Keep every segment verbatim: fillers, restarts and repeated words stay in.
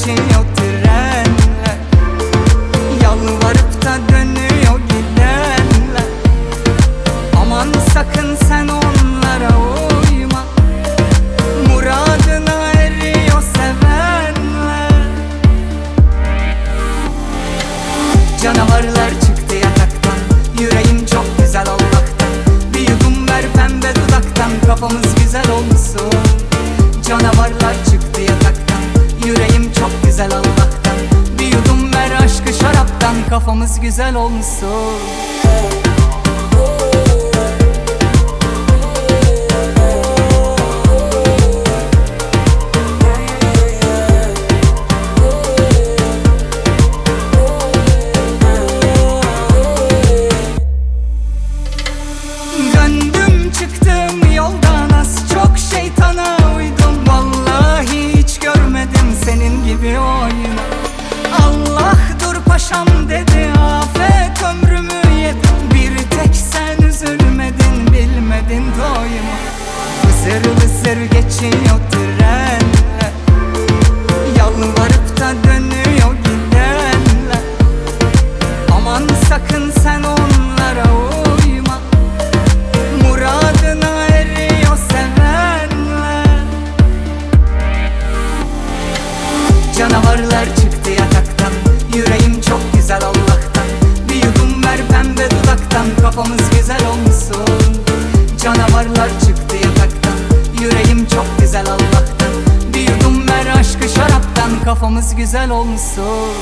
geçiyor trenler, yalvarıp da dönüyor gidenler. Aman sakın sen onlara uyma, muradına eriyor sevenler. Canavarlar çıktı yataktan, yüreğim çok güzel Allah'tan. Bir yudum ver pembe dudaktan, kafamız güzel olsun. Canavarlar çıktı yataktan, yüreğim çok güzel Allah'tan. Bir yudum ver aşkı şaraptan, kafamız güzel olsun. Döndüm çıktım yoldan, az çok şeytana uydum. Vallahi hiç görmedim senin gibi oyunu. Allah dur paşam dedi, afet ömrümü yedim. Bir tek sen üzülmedin, bilmedin doyumu. Vızır vızır geçiyor trenler, yalvarıp da dönüyor gidenler. Aman sakın sen onlara uyma, muradına eriyor sevenler. Canavarlar çıktı yataktan, yüreğim çok güzel Allah'tan. Bir yudum ver pembe dudaktan, kafamız güzel olsun. Canavarlar çıktı yataktan, yüreğim çok güzel Allah'tan. Bir yudum ver aşkı şaraptan, kafamız güzel olsun.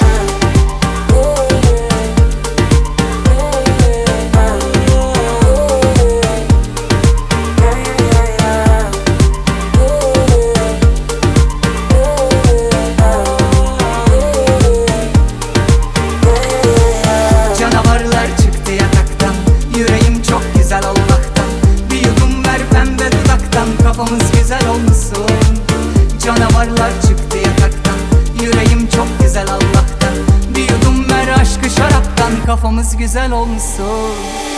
Kafamız güzel olsun. Canavarlar çıktı yataktan, yüreğim çok güzel Allah'tan. Bir yudum ver aşkı şaraptan, kafamız güzel olsun.